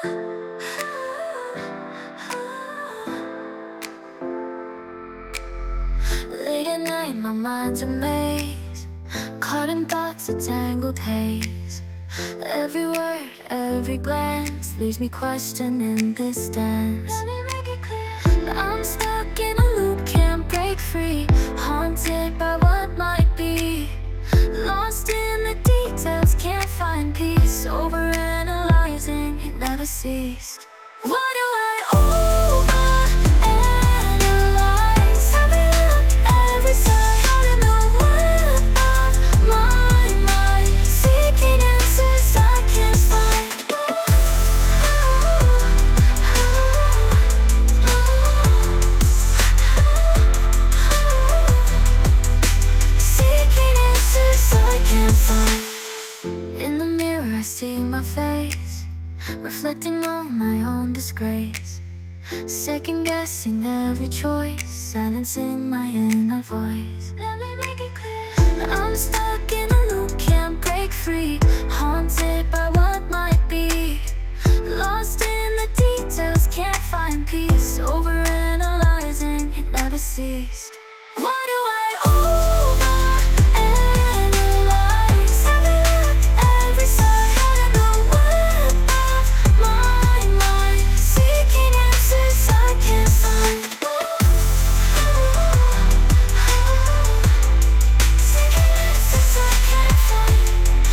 Late at night, my mind's a maze, caught in thoughts, a tangled haze. Every word, every glance leaves me questioning this dance. Let me make it clear, I'm stuck in a loop, can't break free, haunted by what might be, lost in the details, can't find peace, overanalyzing, it never ceased. Why do I overanalyze? Every look, every side, out in the web of my mind, seeking answers I can't find. Seeking answers I can't find. In the mirror I see my face, reflecting on my own disgrace, second guessing every choice, silencing my inner voice. Let me make it clear, I'm stuck in a loop, can't break free, haunted by what might be, lost in the details, can't find peace, overanalyzing, it never ceased. Why do I overanalyze? Every look, every side, out in the web of my mind, seeking answers I can't find. Seeking answers I can't find.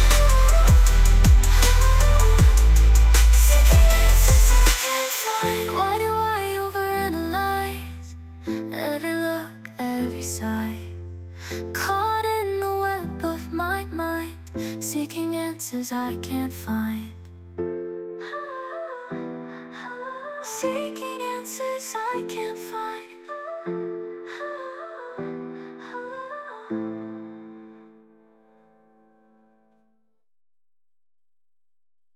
Seeking answers I can't find. Why do I overanalyze? Every look, every sigh, caught in the web of my mind, seeking answers I can't find. Seeking answers I can't find.